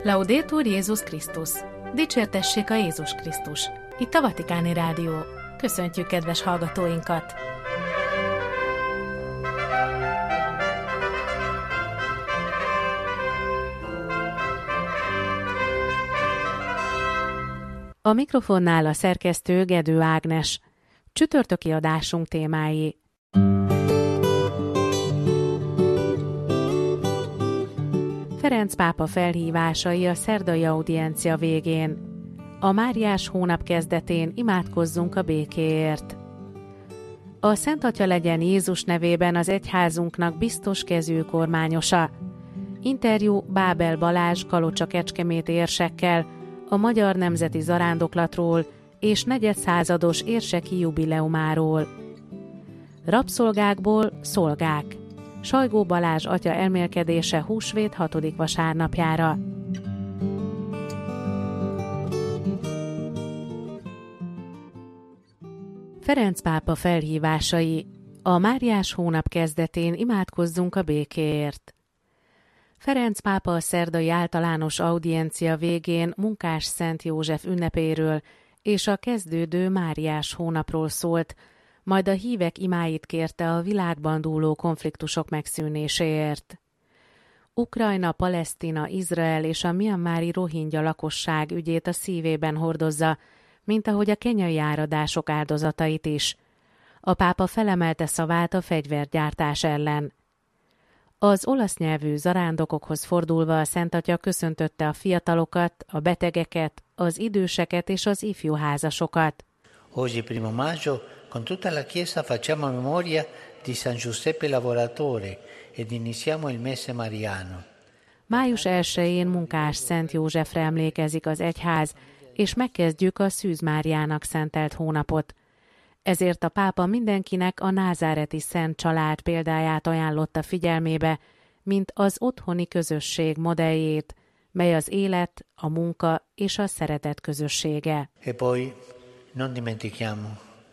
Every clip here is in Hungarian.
Laudetur Jézus Krisztus! Dicsértessék a Jézus Krisztus! Itt a Vatikáni Rádió. Köszöntjük kedves hallgatóinkat! A mikrofonnál a szerkesztő Gedő Ágnes. Csütörtöki adásunk témái. Ferenc pápa felhívásai a szerdai audiencia végén. A Máriás hónap kezdetén imádkozzunk a békéért. A Szent Atya legyen Jézus nevében az egyházunknak biztos kezű kormányosa. Interjú Bábel Balázs Kalocsa-Kecskemét érsekkel a Magyar Nemzeti Zarándoklatról és negyedszázados érseki jubileumáról. Rabszolgákból szolgák. Sajgó Balázs atya elmélkedése húsvét 6. vasárnapjára. Ferenc pápa felhívásai. A Máriás hónap kezdetén imádkozzunk a békéért. Ferenc pápa a szerdai általános audiencia végén Munkás Szent József ünnepéről és a kezdődő Máriás hónapról szólt, majd a hívek imáit kérte a világban dúló konfliktusok megszűnéséért. Ukrajna, Palesztina, Izrael és a mianmári rohingya lakosság ügyét a szívében hordozza, mint ahogy a kenyai áradások áldozatait is. A pápa felemelte szavát a fegyvergyártás ellen. Az olasz nyelvű zarándokokhoz fordulva a Szent Atya köszöntötte a fiatalokat, a betegeket, az időseket és az ifjú házasokat. Oggi, 1 maggio, con tutta la Chiesa facciamo memoria di San Giuseppe Lavoratore ed iniziamo il mese mariano. Május 1-én Munkás Szent Józsefre emlékezik az egyház, és megkezdjük a Szűz Máriának szentelt hónapot. Ezért a pápa mindenkinek a názáreti Szent Család példáját ajánlotta figyelmébe, mint az otthoni közösség modelljét, mely az élet, a munka és a szeretet közössége. E poi non dimentichiamo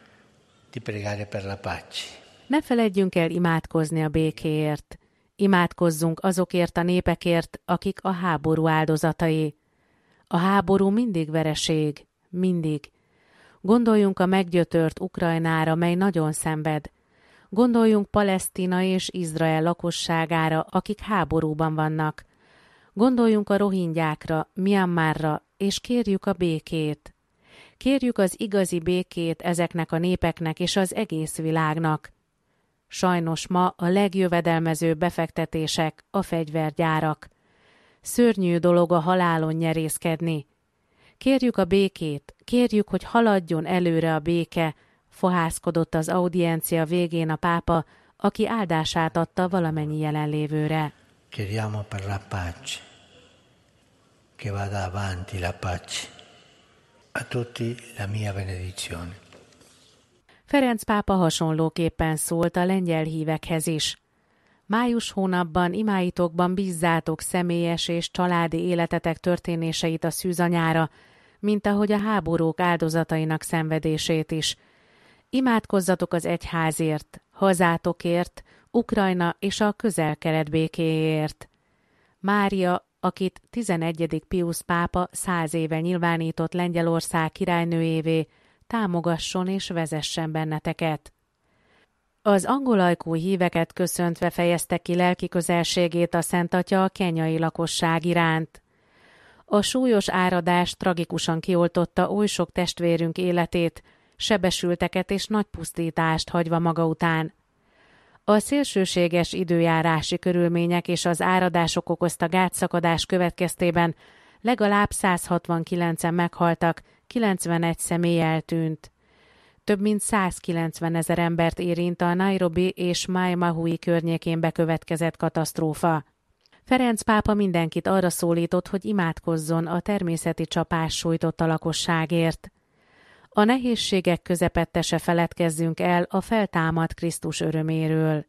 di pregare per la pace. Ne feledjünk el imádkozni a békéért. Imádkozzunk azokért a népekért, akik a háború áldozatai. A háború mindig vereség, mindig. Gondoljunk a meggyötört Ukrajnára, mely nagyon szenved. Gondoljunk Palesztina és Izrael lakosságára, akik háborúban vannak. Gondoljunk a rohingyákra, Mianmarra, és kérjük a békét. Kérjük az igazi békét ezeknek a népeknek és az egész világnak. Sajnos ma a legjövedelmezőbb befektetések a fegyvergyárak. Szörnyű dolog a halálon nyerészkedni. Kérjük a békét, kérjük, hogy haladjon előre a béke, fohászkodott az audiencia végén a pápa, aki áldását adta valamennyi jelenlévőre. Chiediamo per la pace, che vada avanti la pace. A tutti la mia benedizione. Ferenc pápa hasonlóképpen szólt a lengyel hívekhez is. Május hónapban imáitokban bízzátok személyes és családi életetek történéseit a szűzanyára, mint ahogy a háborúk áldozatainak szenvedését is. Imádkozzatok az egyházért, hazátokért, Ukrajna és a Közel-Kelet békéért. Mária, akit 11. Piusz pápa 100 éve nyilvánított Lengyelország királynőjévé, támogasson és vezessen benneteket. Az angolajkú híveket köszöntve fejezte ki lelki közelségét a Szent Atya a kenyai lakosság iránt. A súlyos áradás tragikusan kioltotta oly sok testvérünk életét, sebesülteket és nagy pusztítást hagyva maga után. A szélsőséges időjárási körülmények és az áradások okozta gátszakadás következtében legalább 169-en meghaltak, 91 személy eltűnt. Több mint 190 000 embert érint a Nairobi és Mai Maui környékén bekövetkezett katasztrófa. Ferenc pápa mindenkit arra szólított, hogy imádkozzon a természeti csapás sújtotta lakosságért. A nehézségek közepette se feledkezzünk el a feltámadt Krisztus öröméről.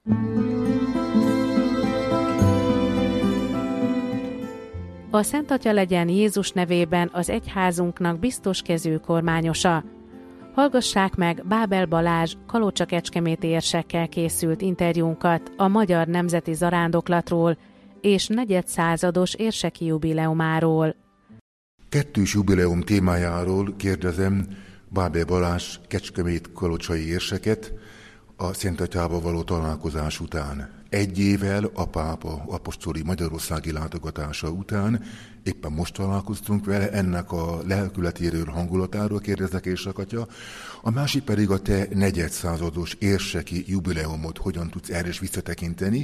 A Szent Atya legyen Jézus nevében az egyházunknak biztos kezű kormányosa. Hallgassák meg Bábel Balázs Kalocsa-Kecskemét érsekkel készült interjúnkat a Magyar Nemzeti Zarándoklatról és negyedszázados érseki jubileumáról. Kettős jubileum témájáról kérdezem Bábel Balázs kecskemét-kalocsai érseket a Szent Atyával való találkozás után. Egy évvel a pápa apostoli magyarországi látogatása után éppen most találkoztunk vele, ennek a lelkületéről, hangulatáról kérdezek, érsek-atya. A másik pedig a te negyedszázados érseki jubileumot, hogyan tudsz erre is visszatekinteni,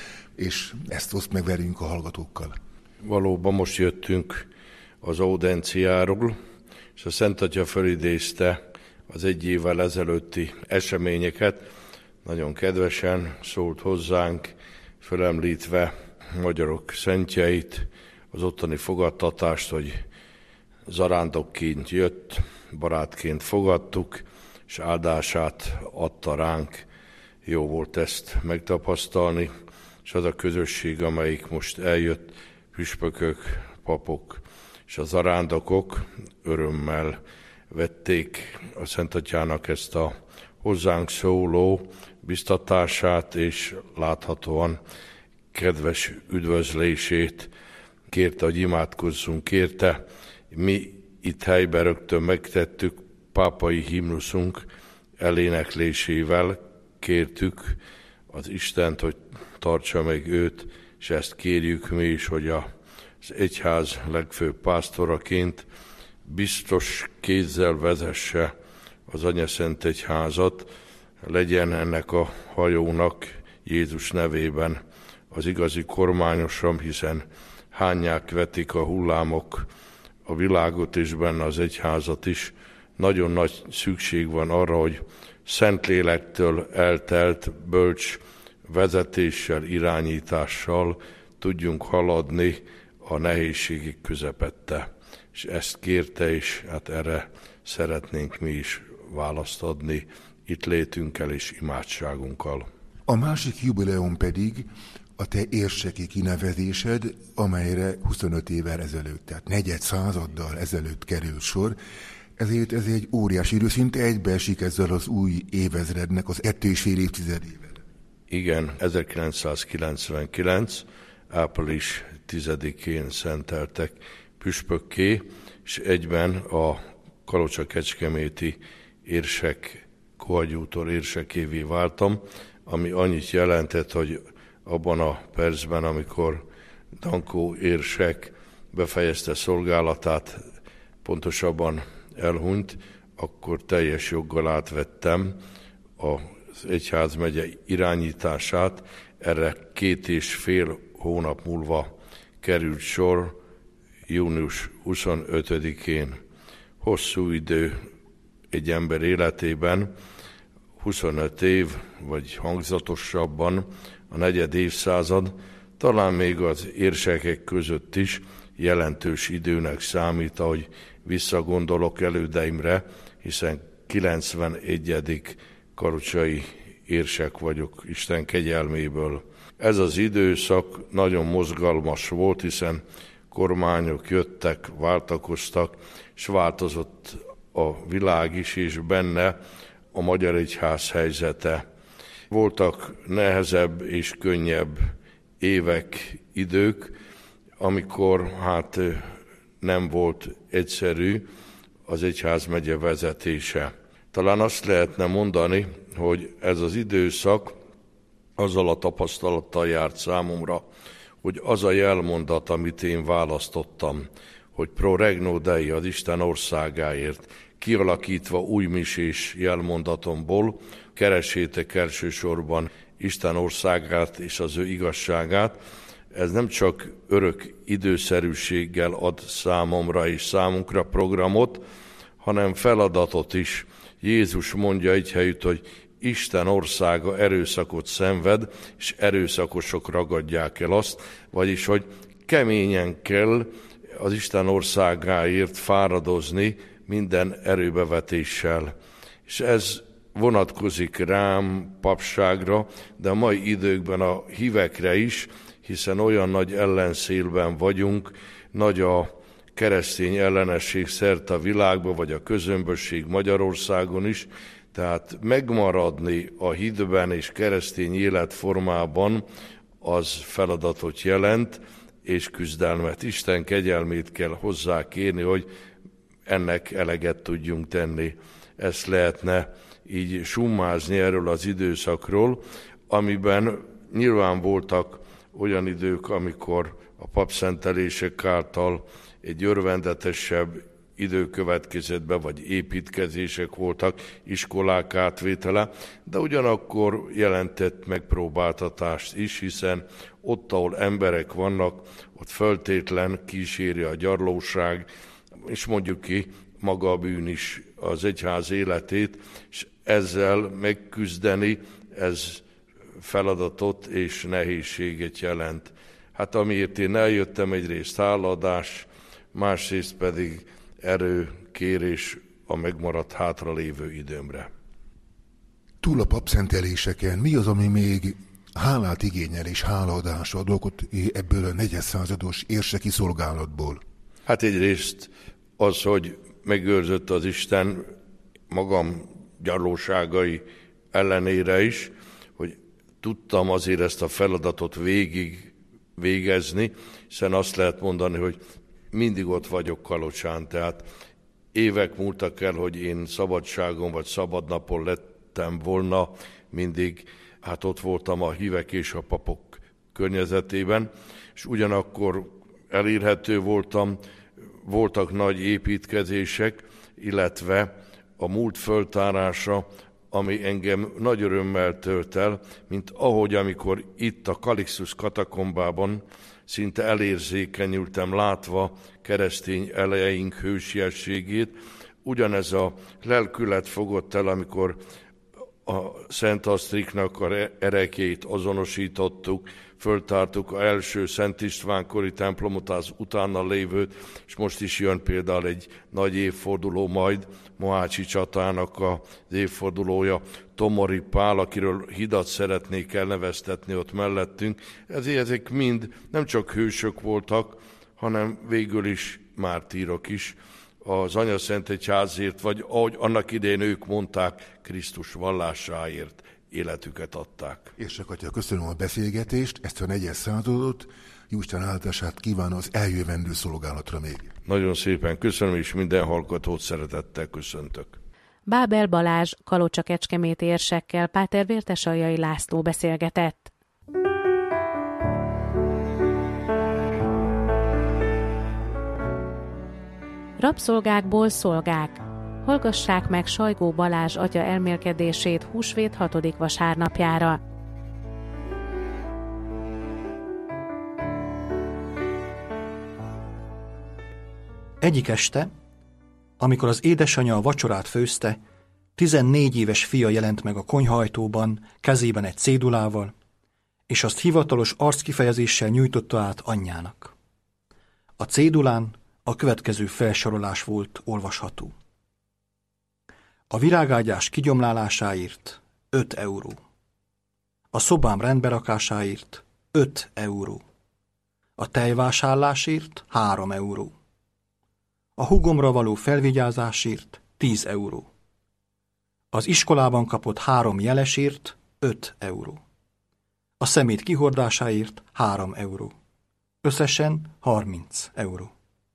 és ezt oszd meg velünk a hallgatókkal. Valóban most jöttünk az audenciáról, és a Szent Atya fölidézte az egy évvel ezelőtti eseményeket. Nagyon kedvesen szólt hozzánk, fölemlítve magyarok szentjeit, az ottani fogadtatást, hogy zarándokként jött, barátként fogadtuk, és áldását adta ránk. Jó volt ezt megtapasztalni, és az a közösség, amelyik most eljött, püspökök, papok és a zarándokok örömmel vették a Szent Atyának ezt a hozzánk szóló biztatását, és láthatóan kedves üdvözlését kérte, hogy imádkozzunk érte. Mi itt helyben rögtön megtettük, pápai himnuszunk eléneklésével kértük az Istent, hogy tartsa meg őt, és ezt kérjük mi is, hogy az egyház legfőbb pásztoraként biztos kézzel vezesse az Anyaszent Egyházat, legyen ennek a hajónak Jézus nevében az igazi kormányosom, hiszen hányák vetik a hullámok a világot és benne az egyházat is. Nagyon nagy szükség van arra, hogy Szentlélektől eltelt bölcs vezetéssel, irányítással tudjunk haladni a nehézségek közepette. És ezt kérte, és hát erre szeretnénk mi is választ adni itt létünkkel és imádságunkkal. A másik jubileum pedig a te érseki kinevezésed, amelyre 25 évvel ezelőtt, tehát negyedszázaddal ezelőtt került sor. Ezért ez egy óriási idő, szinte egybeesik ezzel az új évezrednek az 2,5 évtizedével. Igen, 1999. április 10-én szenteltek püspökké, és egyben a kalocsa-kecskeméti érsek koadjútor érsekévé váltam, ami annyit jelentett, hogy abban a percben, amikor Dankó érsek befejezte szolgálatát, pontosabban elhunyt, akkor teljes joggal átvettem az egyházmegye irányítását. Erre 2,5 hónap múlva került sor, június 25-én. Hosszú idő egy ember életében, 25 év, vagy hangzatosabban a negyed évszázad, talán még az érsekek között is jelentős időnek számít, ahogy visszagondolok elődeimre, hiszen 91. kalocsai érsek vagyok Isten kegyelméből. Ez az időszak nagyon mozgalmas volt, hiszen kormányok jöttek, váltakoztak, és változott a világ is, és benne a magyar egyház helyzete. Voltak nehezebb és könnyebb évek, idők, amikor nem volt egyszerű az egyházmegye vezetése. Talán azt lehetne mondani, hogy ez az időszak azzal a tapasztalattal járt számomra, hogy az a jelmondat, amit én választottam, hogy pro regno Dei, az Isten országáért, kialakítva új misés jelmondatomból, keressétek elsősorban Isten országát és az ő igazságát. Ez nem csak örök időszerűséggel ad számomra és számunkra programot, hanem feladatot is. Jézus mondja egy helyütt, hogy Isten országa erőszakot szenved, és erőszakosok ragadják el azt, vagyis, hogy keményen kell az Isten országáért fáradozni minden erőbevetéssel. És ez vonatkozik rám, papságra, de a mai időkben a hívekre is, hiszen olyan nagy ellenszélben vagyunk, nagy a keresztény ellenesség szerte a világban, vagy a közömbösség Magyarországon is, tehát megmaradni a hitben és keresztény életformában az feladatot jelent, és küzdelmet. Isten kegyelmét kell hozzá kérni, hogy ennek eleget tudjunk tenni. Ezt lehetne így summázni erről az időszakról, amiben nyilván voltak olyan idők, amikor a papszentelések által egy örvendetesebb idő következett be, vagy építkezések voltak, iskolák átvétele, de ugyanakkor jelentett megpróbáltatást is, hiszen ott, ahol emberek vannak, ott föltétlen kíséri a gyarlóság, és mondjuk ki, maga a bűn is az egyház életét, és ezzel megküzdeni, ez feladatot és nehézséget jelent. Hát amiért én eljöttem, egyrészt hálaadás, másrészt pedig erőkérés a megmaradt hátralévő időmre. Túl a papszenteléseken mi az, ami még hálát igényel és hálaadás a dolgot ebből a 4. százados érseki szolgálatból? Hát egyrészt az, hogy megőrzött az Isten magam gyarlóságai ellenére is, hogy tudtam azért ezt a feladatot végig végezni, hiszen azt lehet mondani, hogy mindig ott vagyok Kalocsán, tehát évek múltak el, hogy én szabadságon vagy szabadnapon lettem volna, mindig hát ott voltam a hívek és a papok környezetében, és ugyanakkor elérhető voltam, voltak nagy építkezések, illetve a múlt föltárása, ami engem nagy örömmel tölt el, mint ahogy amikor itt a Kalixtus katakombában szinte elérzékenyültem látva keresztény elejeink hősiességét. Ugyanez a lelkület fogott el, amikor a Szent Asztriknak a erekjét azonosítottuk, föltártuk az első Szent Istvánkori templomot, az utána lévőt, és most is jön például egy nagy évforduló, majd Mohácsi csatának az évfordulója, Tomori Pál, akiről hidat szeretnék elneveztetni ott mellettünk. Ezek mind nem csak hősök voltak, hanem végül is mártírok is, az Anyaszentegyházért, vagy ahogy annak idején ők mondták, Krisztus vallásáért életüket adták. Érsek atya, köszönöm a beszélgetést, ezt a 4. századot, Jóisten áldását kívánom az eljövendő szolgálatra még. Nagyon szépen köszönöm, és minden hallgatót szeretettel köszöntök. Bábel Balázs Kalocsa-Kecskemét érsekkel Páter Vértesaljai László beszélgetett. Rabszolgákból szolgák. Hallgassák meg Sajgó Balázs atya elmélkedését húsvét 6. vasárnapjára. Egyik este, amikor az édesanyja a vacsorát főzte, 14 éves fia jelent meg a konyhajtóban, kezében egy cédulával, és azt hivatalos arckifejezéssel nyújtotta át anyjának. A cédulán a következő felsorolás volt olvasható. A virágágyás kigyomlálásáért 5 euró. A szobám rendberakásáért 5 euró. A tejvásárlásért 3 euró. A húgomra való felvigyázásért 10 euró. Az iskolában kapott 3 jelesért 5 euró. A szemét kihordásáért 3 euró. Összesen 30 euró.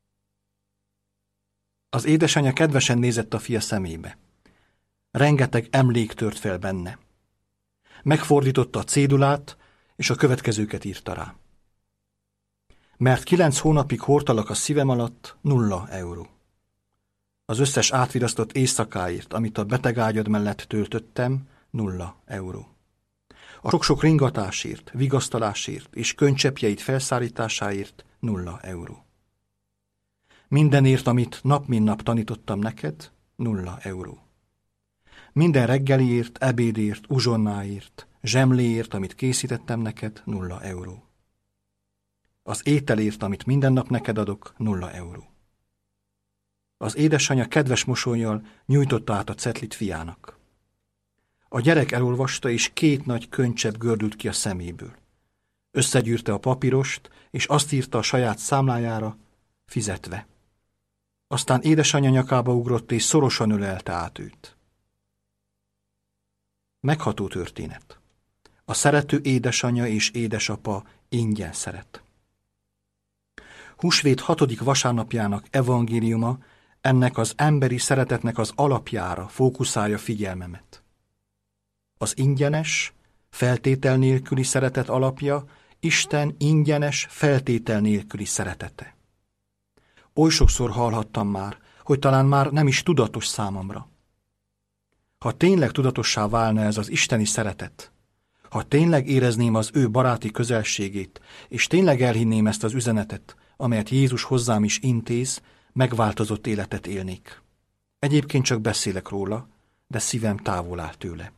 Az édesanyja kedvesen nézett a fia szemébe. Rengeteg emlék tört fel benne. Megfordította a cédulát, és a következőket írta rá. Mert 9 hónapig hordtalak a szívem alatt, 0 euró. Az összes átvirasztott éjszakáért, amit a betegágyad mellett töltöttem, 0 euró. A sok-sok ringatásért, vigasztalásért és könycseppjeit felszállításáért 0 euró. Mindenért, amit nap mint nap tanítottam neked, 0 euró. Minden reggeliért, ebédért, uzsonnáért, zsemléért, amit készítettem neked, 0 euró. Az ételért, amit minden nap neked adok, 0 euró. Az édesanyja kedves mosollyal nyújtotta át a cetlit fiának. A gyerek elolvasta, és 2 nagy könycsepp gördült ki a szeméből. Összegyűrte a papírost, és azt írta a saját számlájára, fizetve. Aztán édesanyja nyakába ugrott, és szorosan ölelte át őt. Megható történet. A szerető édesanyja és édesapa ingyen szeret. Húsvét 6. vasárnapjának evangéliuma ennek az emberi szeretetnek az alapjára fókuszálja figyelmemet. Az ingyenes, feltétel nélküli szeretet alapja Isten ingyenes, feltétel nélküli szeretete. Oly sokszor hallhattam már, hogy talán már nem is tudatos számomra. Ha tényleg tudatossá válna ez az isteni szeretet, ha tényleg érezném az ő baráti közelségét, és tényleg elhinném ezt az üzenetet, amelyet Jézus hozzám is intéz, megváltozott életet élnék. Egyébként csak beszélek róla, de szívem távol áll tőle.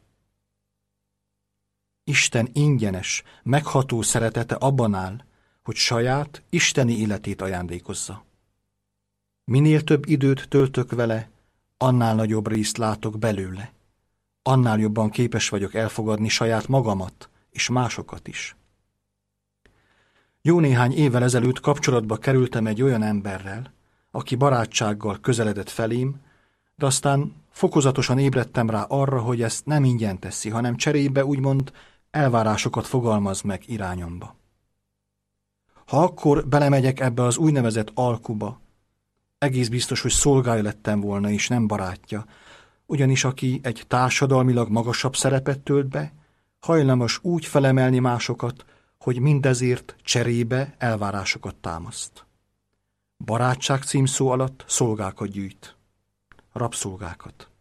Isten ingyenes, megható szeretete abban áll, hogy saját, isteni életét ajándékozza. Minél több időt töltök vele, annál nagyobb részt látok belőle. Annál jobban képes vagyok elfogadni saját magamat és másokat is. Jó néhány évvel ezelőtt kapcsolatba kerültem egy olyan emberrel, aki barátsággal közeledett felém, de aztán fokozatosan ébredtem rá arra, hogy ezt nem ingyen teszi, hanem cserébe úgymond elvárásokat fogalmaz meg irányomba. Ha akkor belemegyek ebbe az úgynevezett alkuba, egész biztos, hogy szolgája lettem volna, és nem barátja, ugyanis aki egy társadalmilag magasabb szerepet tölt be, hajlamos úgy felemelni másokat, hogy mindezért cserébe elvárásokat támaszt. Barátság címszó alatt szolgákat gyűjt, rabszolgákat.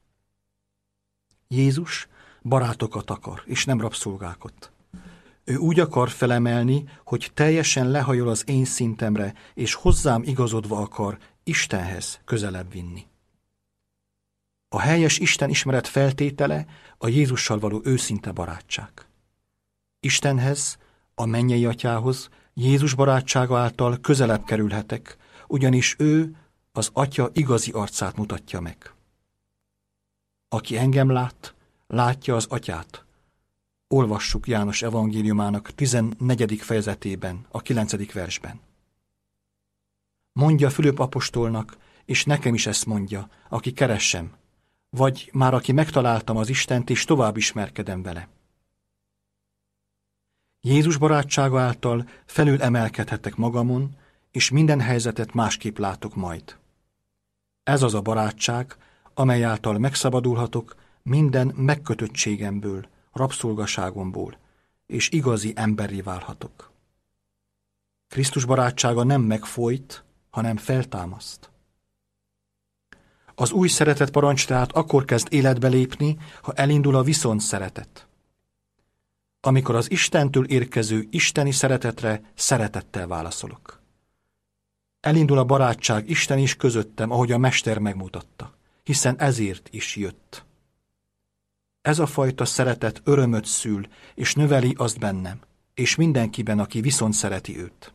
Jézus barátokat akar, és nem rabszolgákat. Ő úgy akar felemelni, hogy teljesen lehajol az én szintemre, és hozzám igazodva akar Istenhez közelebb vinni. A helyes Isten ismeret feltétele a Jézussal való őszinte barátság. Istenhez, a mennyei atyához Jézus barátsága által közelebb kerülhetek, ugyanis ő az atya igazi arcát mutatja meg. Aki engem lát, látja az atyát. Olvassuk János evangéliumának 14. fejezetében, a 9. versben. Mondja Fülöp apostolnak, és nekem is ezt mondja, aki keressem, vagy már aki megtaláltam az Istent, és tovább ismerkedem vele. Jézus barátsága által felül emelkedhetek magamon, és minden helyzetet másképp látok majd. Ez az a barátság, amely által megszabadulhatok minden megkötöttségemből, rabszolgaságomból, és igazi emberré válhatok. Krisztus barátsága nem megfojt, hanem feltámaszt. Az új szeretet parancs tehát akkor kezd életbe lépni, ha elindul a viszont szeretet. Amikor az Istentől érkező isteni szeretetre szeretettel válaszolok. Elindul a barátság Isten is közöttem, ahogy a Mester megmutatta, hiszen ezért is jött. Ez a fajta szeretet örömöt szül, és növeli azt bennem, és mindenkiben, aki viszont szereti őt.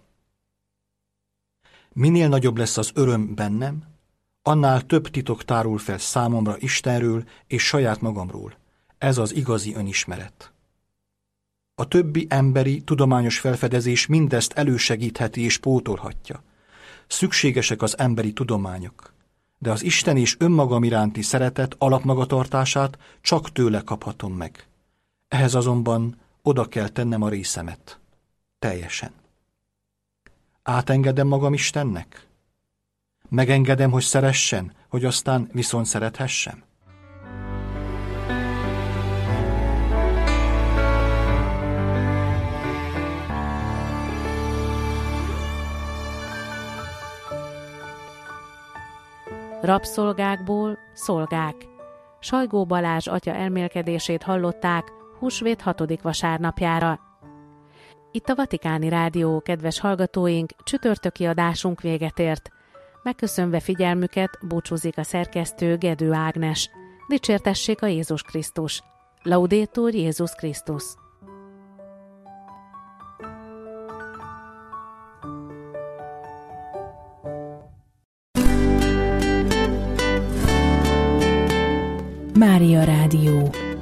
Minél nagyobb lesz az öröm bennem, annál több titok tárul fel számomra Istenről és saját magamról. Ez az igazi önismeret. A többi emberi, tudományos felfedezés mindezt elősegítheti és pótolhatja. Szükségesek az emberi tudományok, de az Isten és önmagam iránti szeretet alapmagatartását csak tőle kaphatom meg. Ehhez azonban oda kell tennem a részemet. Teljesen. Átengedem magam Istennek? Megengedem, hogy szeressen, hogy aztán viszont szerethessem? Rabszolgákból szolgák. Sajgó Balázs atya elmélkedését hallották húsvét 6. vasárnapjára. Itt a Vatikáni Rádió, kedves hallgatóink, csütörtöki adásunk véget ért. Megköszönve figyelmüket búcsúzik a szerkesztő Gedő Ágnes. Dicsértessék a Jézus Krisztus. Laudetur Jézus Krisztus. Mária Rádió.